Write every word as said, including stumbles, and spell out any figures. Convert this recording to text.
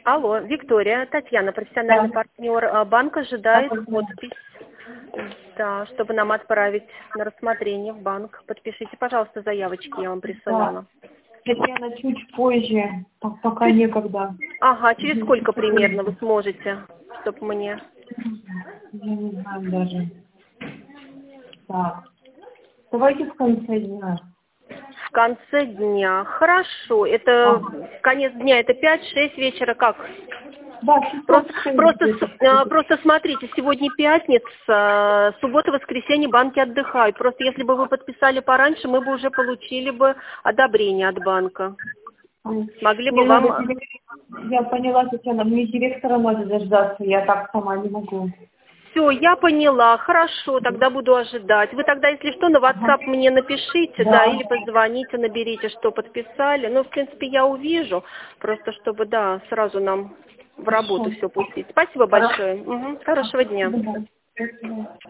Алло, Виктория, Татьяна, профессиональный Да. партнер. А, Банк ожидает Да, подпись, да, чтобы нам отправить на рассмотрение в банк. Подпишите, пожалуйста, заявочки, я вам да. присылала. Татьяна, чуть позже, пок- пока Чуть- некогда. Ага, через Мгм. сколько примерно вы сможете, чтобы мне... Я не знаю даже. Так, давайте в конце дня. В конце дня. Хорошо. Это Ага. конец дня, это пять-шесть вечера, как? Да, Просто, часов семь просто, где-то. с- а, просто смотрите, сегодня пятница, суббота, воскресенье банки отдыхают. Просто если бы вы подписали пораньше, мы бы уже получили бы одобрение от банка. Могли бы Мне надо вам... директора. Я поняла, Татьяна, мне директора надо дождаться, я так сама не могу. Все, я поняла, хорошо, тогда буду ожидать. Вы тогда, если что, на Ага. WhatsApp мне напишите, да, Да. или позвоните, наберите, что подписали. Ну, в принципе, я увижу, просто чтобы, да, сразу нам в работу Хорошо. все пустить. Спасибо Хорошо. большое. Мгм. Хорошего дня. До свидания.